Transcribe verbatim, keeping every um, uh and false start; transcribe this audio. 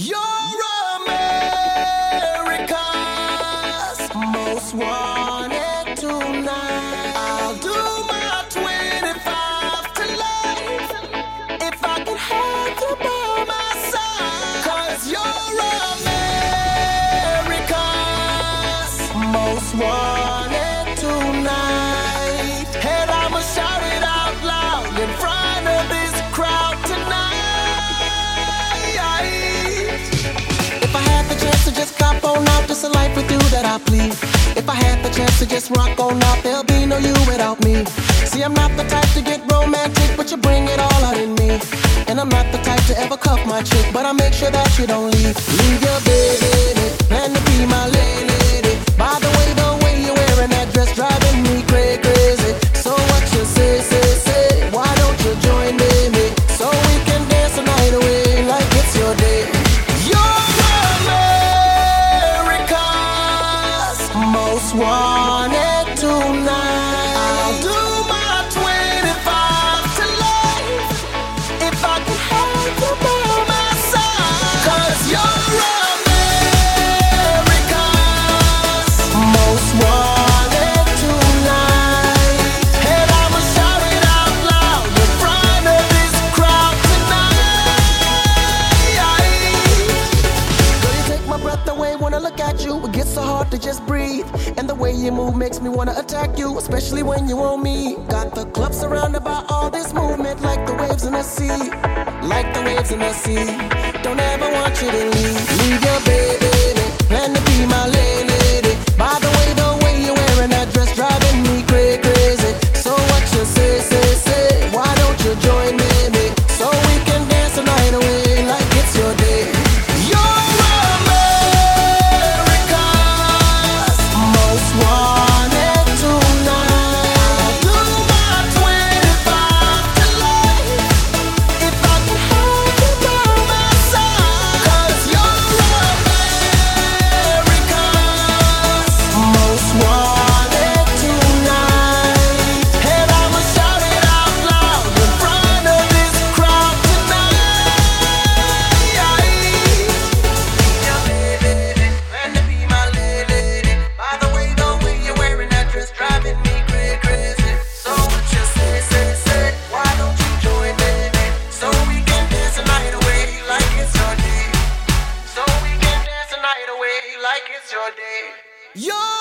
You're America's most wanted tonight. I'll do my twenty-five to life if I can have you by my side. 'Cause you're America's most wanted tonight. And I'ma shout it out loud in front of this crowd tonight. To just cop on out, just a life with you that I plead. If I had the chance to just rock on out, there'll be no you without me. See, I'm not the type to get romantic, but you bring it all out in me. And I'm not the type to ever cuff my chick, but I make sure that you don't leave. Leave your baby, plan to be my lady. By the way, the way you're wearing that dress driving me crazy, crazy. So what you say, say, say? Why don't you join me, me? So we can dance the night away like it's your day. Most wanted tonight. I'll do my twenty-five to life if I can have you by my side. 'Cause you're America's most wanted tonight. And I'ma shout it out loud in front of this crowd tonight. Girl, you take my breath away when I look at you. It gets so hard to just breathe. And the way you move makes me wanna attack you, especially when you want me. Got the club surrounded by all this movement, like the waves in the sea, like the waves in the sea. Don't ever want you to leave. Leave your baby, plan to be my lady. By the way, the way you're wearing that dress driving me crazy, crazy. So what you say, say, say? Why don't you join me, me? So we can dance the night away like it's your day. Wanted tonight. I'll do my twenty-five to life if I can have you by my side. 'Cause you're America's most wanted tonight. And I'ma shout it out loud in front of this crowd tonight. Yeah, baby, plan to be my lady. By the way, driving me crazy, crazy. So what you say, say, say? Why don't you join me? So we can dance the night away like it's your day. So we can dance the night away like it's your day. Yo!